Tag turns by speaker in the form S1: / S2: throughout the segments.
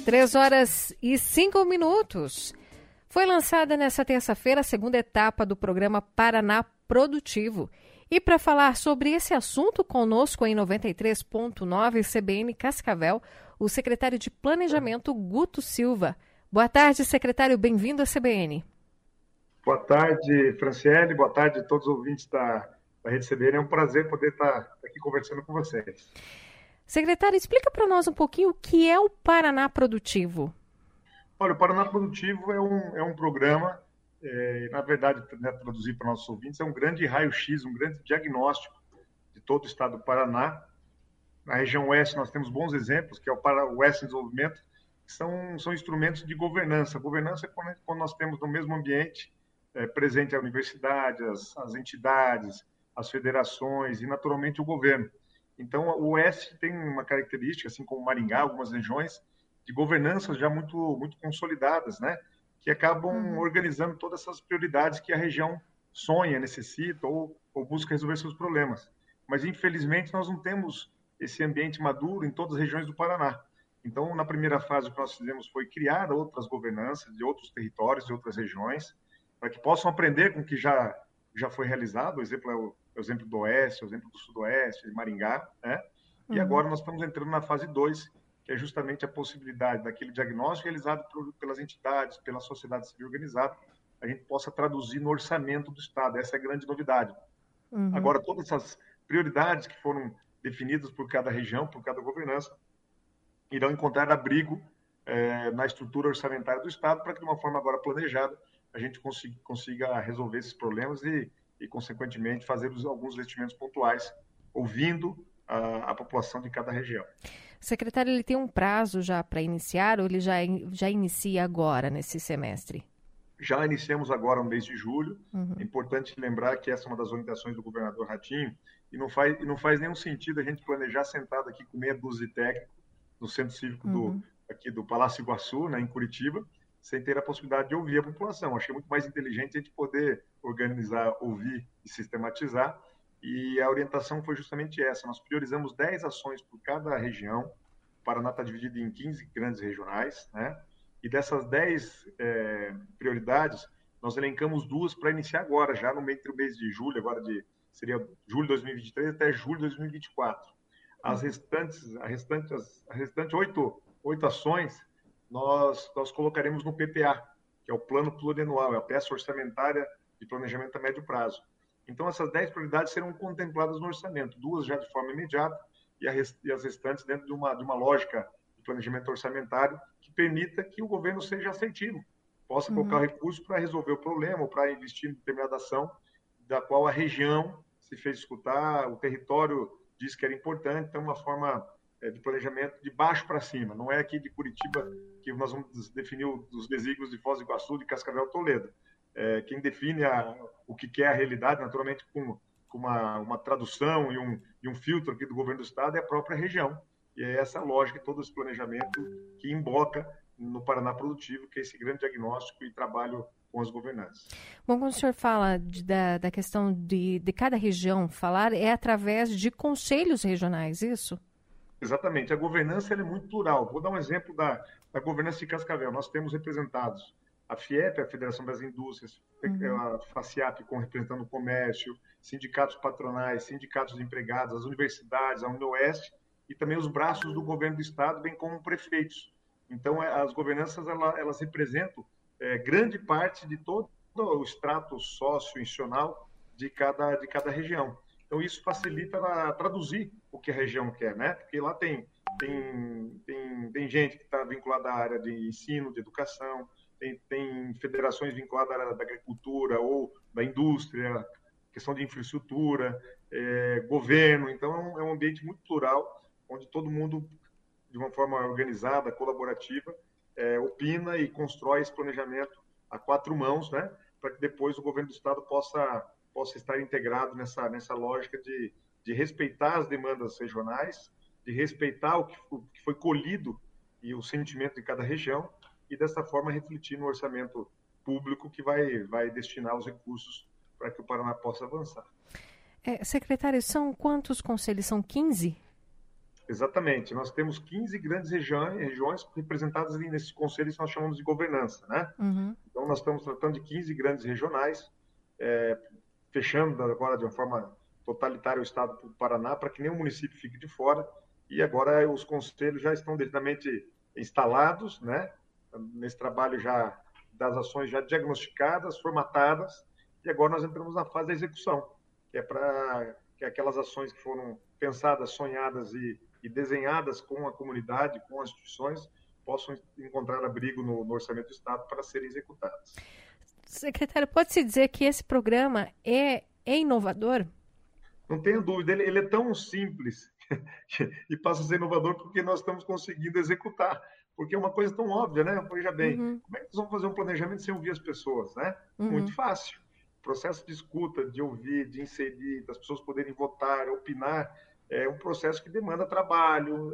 S1: 3h05. Foi lançada nesta terça-feira a segunda etapa do programa Paraná Produtivo. E para falar sobre esse assunto, conosco em 93.9 CBN Cascavel, o secretário de Planejamento, Guto Silva. Boa tarde, secretário. Bem-vindo à CBN.
S2: Boa tarde, Franciele. Boa tarde a todos os ouvintes da Rede CBN. É um prazer poder estar aqui conversando com vocês.
S1: Secretário, explica para nós um pouquinho o que é o Paraná Produtivo.
S2: Olha, o Paraná Produtivo é um programa, na verdade, traduzir para nossos ouvintes, é um grande raio-x, um grande diagnóstico de todo o estado do Paraná. Na região oeste nós temos bons exemplos, que é o Oeste Desenvolvimento, que são instrumentos de governança. Governança é quando nós temos no mesmo ambiente presente a universidade, as entidades, as federações e, naturalmente, o governo. Então, o Oeste tem uma característica, assim como Maringá, algumas regiões, de governanças já muito, muito consolidadas, né? Que acabam organizando todas essas prioridades que a região sonha, necessita ou busca resolver seus problemas. Mas, infelizmente, nós não temos esse ambiente maduro em todas as regiões do Paraná. Então, na primeira fase, o que nós fizemos foi criar outras governanças de outros territórios, de outras regiões, para que possam aprender com o que já foi realizado. O exemplo é o exemplo do Oeste, o exemplo do Sudoeste, de Maringá, né? E agora nós estamos entrando na fase 2, que é justamente a possibilidade daquele diagnóstico realizado pelas entidades, pela sociedade civil organizada, a gente possa traduzir no orçamento do Estado. Essa é a grande novidade. Agora, todas essas prioridades que foram definidas por cada região, por cada governança, irão encontrar abrigo na estrutura orçamentária do Estado, para que, de uma forma agora planejada, a gente consiga resolver esses problemas e consequentemente, fazer alguns investimentos pontuais, ouvindo a população de cada região.
S1: Secretário, ele tem um prazo já para iniciar ou ele já inicia agora, nesse semestre?
S2: Já iniciamos agora no mês de julho. É importante lembrar que essa é uma das orientações do governador Ratinho e não faz nenhum sentido a gente planejar sentado aqui com meia dúzia de técnicos no Centro Cívico aqui do Palácio Iguaçu, né, em Curitiba, sem ter a possibilidade de ouvir a população. Achei muito mais inteligente a gente poder organizar, ouvir e sistematizar, e a orientação foi justamente essa. Nós priorizamos 10 ações por cada região. O Paraná está dividido em 15 grandes regionais, né? E dessas 10 prioridades, nós elencamos 2 para iniciar agora, já entre o mês de julho, seria julho de 2023 até julho de 2024. As restantes 8 ações, nós colocaremos no PPA, que é o Plano Plurianual, é a peça orçamentária de planejamento a médio prazo. Então, essas 10 prioridades serão contempladas no orçamento, 2 já de forma imediata e as restantes dentro de uma lógica de planejamento orçamentário que permita que o governo seja assertivo, possa colocar recursos para resolver o problema ou para investir em determinada ação da qual a região se fez escutar, o território disse que era importante, então uma forma de planejamento de baixo para cima. Não é aqui de Curitiba que nós vamos definir os desígnios de Foz do Iguaçu, de Cascavel, Toledo. Quem define o que é a realidade, naturalmente com uma tradução e um filtro aqui do governo do Estado, é a própria região. E é essa lógica, todo esse planejamento que emboca no Paraná Produtivo, que é esse grande diagnóstico e trabalho com os governantes.
S1: Bom, quando o senhor fala da questão de cada região falar, é através de conselhos regionais, isso?
S2: Exatamente. A governança é muito plural. Vou dar um exemplo da governança de Cascavel. Nós temos representados a FIEP, a Federação das Indústrias, a FACIAP, representando o comércio, sindicatos patronais, sindicatos de empregados, as universidades, a UniOeste e também os braços do governo do Estado, bem como prefeitos. Então, as governanças elas representam grande parte de todo o extrato socio-institucional de cada região. Então, isso facilita traduzir o que a região quer, né? Porque lá tem gente que está vinculada à área de ensino, de educação, tem federações vinculadas à área da agricultura ou da indústria, questão de infraestrutura, governo. Então, é um ambiente muito plural, onde todo mundo, de uma forma organizada, colaborativa, opina e constrói esse planejamento a 4 mãos, né? Para que depois o governo do Estado possa estar integrado nessa lógica de respeitar as demandas regionais, de respeitar o que foi colhido e o sentimento de cada região, e dessa forma refletir no orçamento público que vai destinar os recursos para que o Paraná possa avançar.
S1: Secretário, são quantos conselhos? São 15?
S2: Exatamente. Nós temos 15 grandes regiões representadas ali nesses conselhos que nós chamamos de governança, né?
S1: Uhum.
S2: Então, nós estamos tratando de 15 grandes regionais, fechando agora de uma forma totalitária o estado do Paraná, para que nenhum município fique de fora. E agora os conselhos já estão devidamente instalados, né? Nesse trabalho já das ações já diagnosticadas, formatadas, e agora nós entramos na fase da execução, que é para que aquelas ações que foram pensadas, sonhadas e desenhadas com a comunidade, com as instituições, possam encontrar abrigo no orçamento do Estado para serem executadas.
S1: Secretário, pode-se dizer que esse programa é inovador?
S2: Não tenho dúvida, ele é tão simples e passa a ser inovador porque nós estamos conseguindo executar. Porque é uma coisa tão óbvia, né? Veja bem, como é que nós vamos fazer um planejamento sem ouvir as pessoas, né? Muito fácil. O processo de escuta, de ouvir, de inserir, das pessoas poderem votar, opinar, é um processo que demanda trabalho,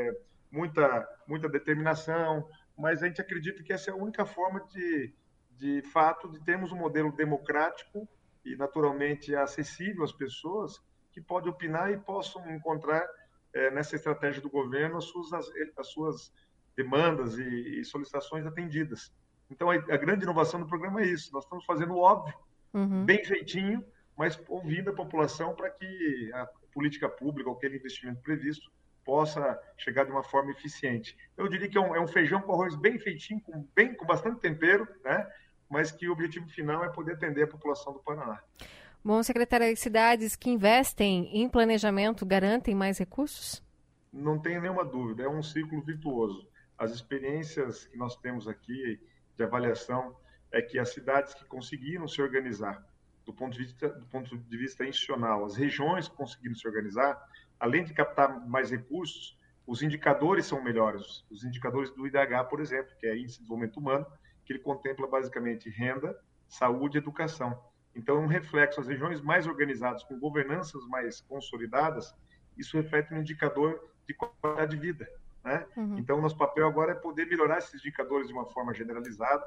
S2: muita determinação, mas a gente acredita que essa é a única forma de fato, de termos um modelo democrático e naturalmente acessível às pessoas que pode opinar e possam encontrar nessa estratégia do governo as suas demandas e solicitações atendidas. Então, a grande inovação do programa é isso. Nós estamos fazendo o óbvio, bem feitinho, mas ouvindo a população para que a política pública, aquele investimento previsto, possa chegar de uma forma eficiente. Eu diria que é um feijão com arroz bem feitinho, com bastante tempero, né? Mas que o objetivo final é poder atender a população do Paraná.
S1: Bom, secretário, as cidades que investem em planejamento garantem mais recursos?
S2: Não tenho nenhuma dúvida, é um ciclo virtuoso. As experiências que nós temos aqui de avaliação é que as cidades que conseguiram se organizar do ponto de vista institucional, as regiões que conseguiram se organizar, além de captar mais recursos, os indicadores são melhores. Os indicadores do IDH, por exemplo, que é Índice de Desenvolvimento Humano, que ele contempla basicamente renda, saúde e educação. Então, é um reflexo. As regiões mais organizadas, com governanças mais consolidadas, isso reflete um indicador de qualidade de vida, né? Então, nosso papel agora é poder melhorar esses indicadores de uma forma generalizada,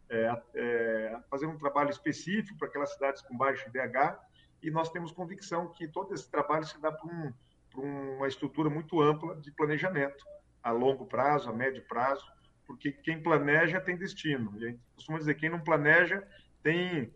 S2: fazer um trabalho específico para aquelas cidades com baixo IDH, e nós temos convicção que todo esse trabalho se dá por uma estrutura muito ampla de planejamento, a longo prazo, a médio prazo, porque quem planeja tem destino. A gente costuma dizer, quem não planeja tem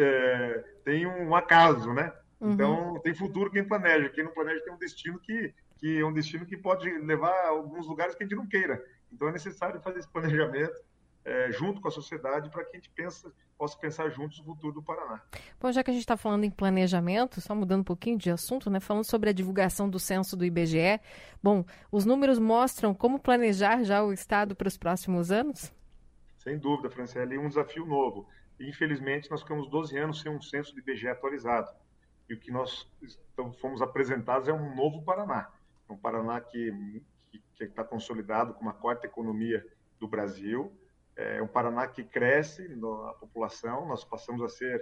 S2: um acaso, né? Então, tem futuro quem planeja. Quem não planeja tem um destino que é um destino que pode levar a alguns lugares que a gente não queira. Então, é necessário fazer esse planejamento junto com a sociedade para que a gente possa pensar juntos o futuro do Paraná.
S1: Bom, já que a gente está falando em planejamento, só mudando um pouquinho de assunto, né? Falando sobre a divulgação do censo do IBGE, bom, os números mostram como planejar já o Estado para os próximos anos?
S2: Sem dúvida, Franciele, é um desafio novo. Infelizmente, nós ficamos 12 anos sem um censo do IBGE atualizado. E o que nós fomos apresentados é um novo Paraná. É um Paraná que está consolidado como a quarta economia do Brasil. É um Paraná que cresce a população. Nós passamos a ser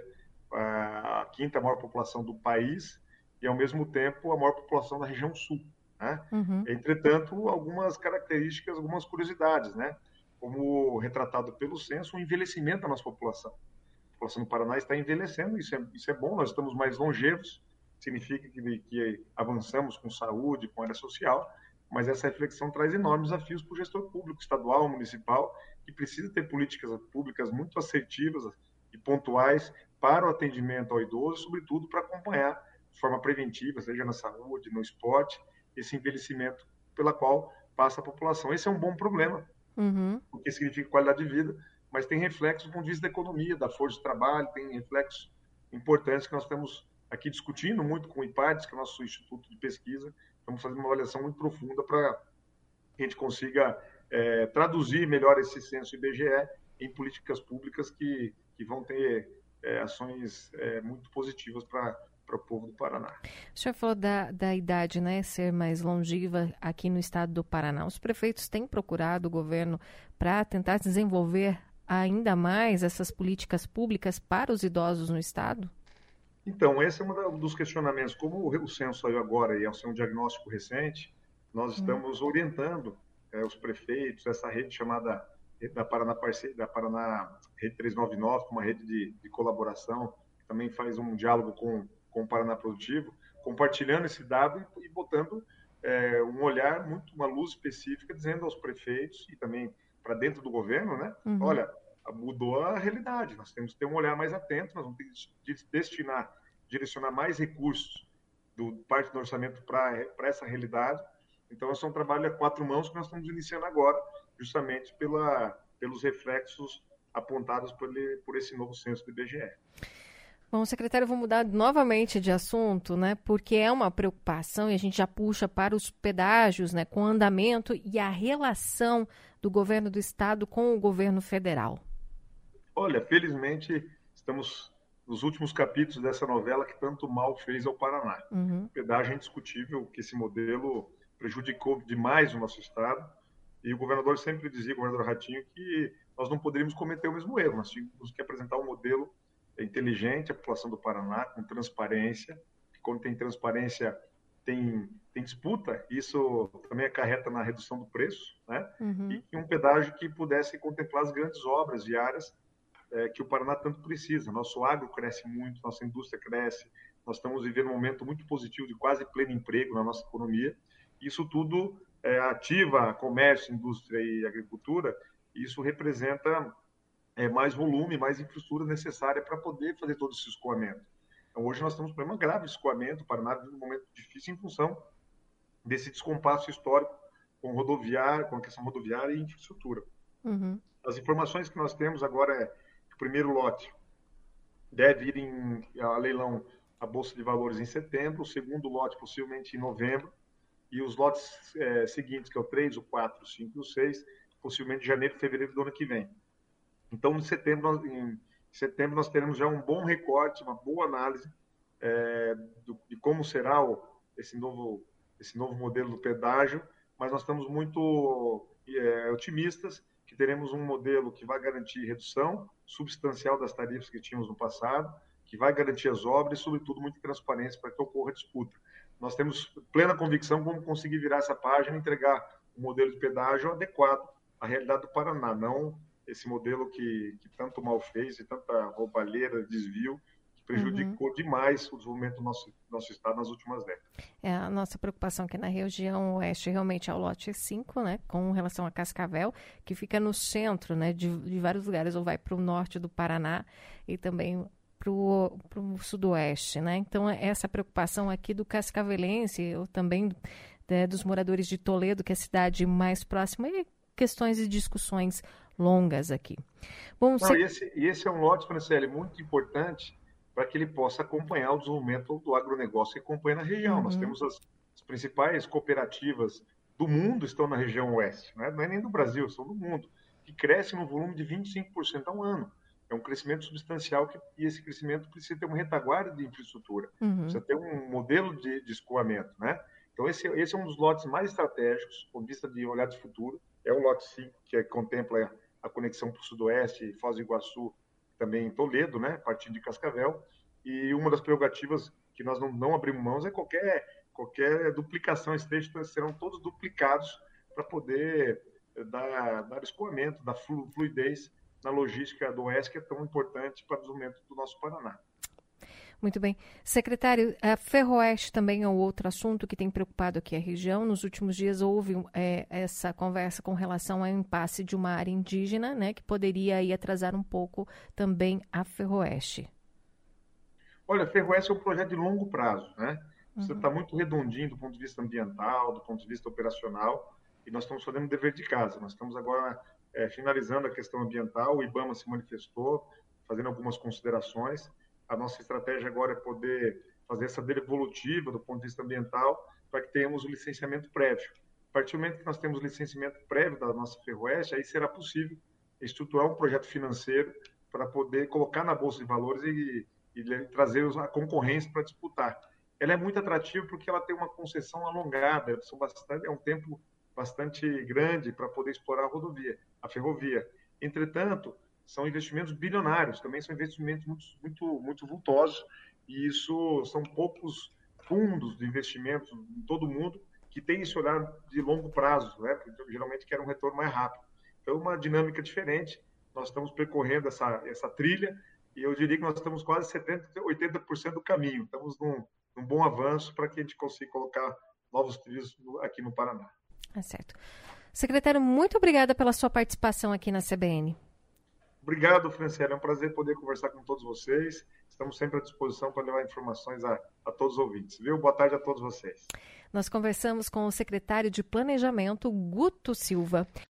S2: a quinta maior população do país e, ao mesmo tempo, a maior população da região sul, né? Entretanto, algumas características, algumas curiosidades, né? Como retratado pelo censo, o envelhecimento da nossa população. A população do Paraná está envelhecendo, isso é bom, nós estamos mais longevos, significa que avançamos com saúde, com área social, mas essa reflexão traz enormes desafios para o gestor público, estadual, municipal, que precisa ter políticas públicas muito assertivas e pontuais para o atendimento ao idoso, sobretudo para acompanhar de forma preventiva, seja na saúde, no esporte, esse envelhecimento pela qual passa a população. Esse é um bom problema, porque significa qualidade de vida, mas tem reflexos do ponto de vista da economia, da força de trabalho, tem reflexos importantes que nós estamos aqui discutindo muito com o IPADES, que é o nosso instituto de pesquisa. Estamos fazendo uma avaliação muito profunda para que a gente consiga traduzir melhor esse censo IBGE em políticas públicas que vão ter ações muito positivas para o povo do Paraná.
S1: O senhor falou da idade, né, ser mais longeva aqui no estado do Paraná. Os prefeitos têm procurado o governo para tentar desenvolver ainda mais essas políticas públicas para os idosos no estado?
S2: Então, esse é um dos questionamentos. Como o censo saiu agora e é um diagnóstico recente, nós estamos orientando os prefeitos, essa rede chamada da Paraná Rede 399, uma rede de colaboração, que também faz um diálogo com o Paraná Produtivo, compartilhando esse dado e botando um olhar, uma luz específica, dizendo aos prefeitos e também para dentro do governo, né?
S1: Uhum.
S2: Olha, mudou a realidade, nós temos que ter um olhar mais atento, nós vamos ter que direcionar mais recursos do parte do orçamento para essa realidade. Então, esse é um trabalho a 4 mãos que nós estamos iniciando agora, justamente pelos reflexos apontados por esse novo censo do IBGE.
S1: Bom, secretário, eu vou mudar novamente de assunto, né? Porque é uma preocupação e a gente já puxa para os pedágios, né? Com o andamento e a relação do governo do estado com o governo federal.
S2: Olha, felizmente estamos nos últimos capítulos dessa novela que tanto mal fez ao Paraná.
S1: Uhum.
S2: O pedágio é indiscutível que esse modelo prejudicou demais o nosso estado e o governador sempre dizia, o governador Ratinho, que nós não poderíamos cometer o mesmo erro, nós tínhamos que apresentar um modelo inteligente à população do Paraná, com transparência, que quando tem transparência tem disputa, isso também acarreta na redução do preço, né?
S1: Uhum.
S2: E um pedágio que pudesse contemplar as grandes obras viárias que o Paraná tanto precisa. Nosso agro cresce muito, nossa indústria cresce, nós estamos vivendo um momento muito positivo de quase pleno emprego na nossa economia. Isso tudo ativa comércio, indústria e agricultura, e isso representa mais volume, mais infraestrutura necessária para poder fazer todo esse escoamento. Então, hoje nós temos um problema grave de escoamento, o Paraná vive um momento difícil em função desse descompasso histórico com a questão rodoviária e infraestrutura.
S1: Uhum.
S2: As informações que nós temos agora é que o primeiro lote deve ir a leilão a Bolsa de Valores em setembro, o segundo lote possivelmente em novembro, e os lotes seguintes, que é o 3, o 4, o 5 e o 6, possivelmente em janeiro, fevereiro do ano que vem. Então, em setembro nós teremos já um bom recorte, uma boa análise de como será esse novo modelo do pedágio, mas nós estamos muito otimistas que teremos um modelo que vai garantir redução substancial das tarifas que tínhamos no passado, que vai garantir as obras e, sobretudo, muita transparência para que ocorra disputa. Nós temos plena convicção que vamos conseguir virar essa página e entregar um modelo de pedágio adequado à realidade do Paraná, não esse modelo que tanto mal fez e tanta roubalheira, desvio, que prejudicou demais o desenvolvimento do nosso estado nas últimas décadas.
S1: A nossa preocupação aqui na região oeste realmente é o lote 5, né, com relação a Cascavel, que fica no centro, né, de vários lugares, ou vai para o norte do Paraná e também para o sudoeste, né? Então, essa preocupação aqui do cascavelense, ou também dos moradores de Toledo, que é a cidade mais próxima, e questões e discussões longas aqui. Bom,
S2: esse é um lote, Franciele, muito importante para que ele possa acompanhar o desenvolvimento do agronegócio que acompanha na região. Nós temos as principais cooperativas do mundo estão na região oeste, né? Não é nem do Brasil, são do mundo, que crescem no volume de 25% ao ano. É um crescimento substancial e esse crescimento precisa ter uma retaguarda de infraestrutura, precisa ter um modelo de escoamento, né? Então, esse é um dos lotes mais estratégicos, com vista de olhar de futuro. É o lote 5, que contempla a conexão para o sudoeste, Foz do Iguaçu, também em Toledo, né, partindo de Cascavel. E uma das prerrogativas que nós não abrimos mãos é qualquer duplicação. Esses trechos serão todos duplicados para poder dar escoamento, dar fluidez na logística do oeste, que é tão importante para o desenvolvimento do nosso Paraná.
S1: Muito bem. Secretário, a Ferroeste também é um outro assunto que tem preocupado aqui a região. Nos últimos dias houve essa conversa com relação ao impasse de uma área indígena, né, que poderia aí atrasar um pouco também a Ferroeste.
S2: Olha, a Ferroeste é um projeto de longo prazo, né? Você está muito redondinho do ponto de vista ambiental, do ponto de vista operacional, e nós estamos fazendo o dever de casa. Nós estamos agora finalizando a questão ambiental, o IBAMA se manifestou, fazendo algumas considerações. A nossa estratégia agora é poder fazer essa devolutiva do ponto de vista ambiental para que tenhamos o licenciamento prévio. A partir do momento que nós temos o licenciamento prévio da nossa Ferroeste, aí será possível estruturar um projeto financeiro para poder colocar na Bolsa de Valores e trazer a concorrência para disputar. Ela é muito atrativa porque ela tem uma concessão alongada, é um tempo bastante grande para poder explorar a ferrovia. Entretanto, são investimentos bilionários, também são investimentos muito vultosos, e isso são poucos fundos de investimentos em todo o mundo que têm esse olhar de longo prazo, né? Porque geralmente querem um retorno mais rápido. Então, é uma dinâmica diferente. Nós estamos percorrendo essa trilha, e eu diria que nós estamos quase 70%, 80% do caminho. Estamos num bom avanço para que a gente consiga colocar novos trilhos aqui no Paraná.
S1: Tá certo. Secretário, muito obrigada pela sua participação aqui na CBN.
S2: Obrigado, Franciele. É um prazer poder conversar com todos vocês. Estamos sempre à disposição para levar informações a todos os ouvintes. Viu? Boa tarde a todos vocês.
S1: Nós conversamos com o secretário de Planejamento, Guto Silva.